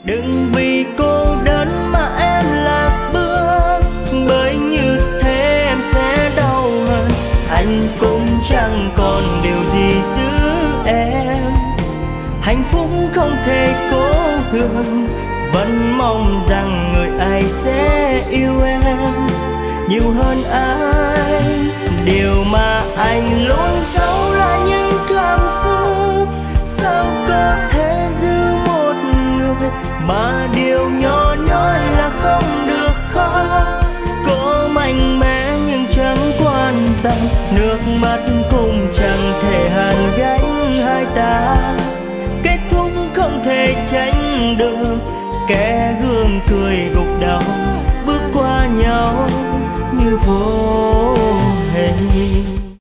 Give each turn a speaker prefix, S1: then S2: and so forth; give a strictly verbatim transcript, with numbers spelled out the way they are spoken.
S1: Đừng vì cô đơn mà em lạc bước, bởi như thế em sẽ đau hơn. Anh cũng chẳng còn điều gì giữ em, hạnh phúc không thể cố hương. Vẫn mong rằng người ấy sẽ yêu em nhiều hơn anh. Điều mà anh luôn giấu là những cảm xúc, sao có thể giữ một người mà điều nhỏ nhói là không được khóc. Cố mạnh mẽ nhưng chẳng quan tâm, nước mắt cũng chẳng thể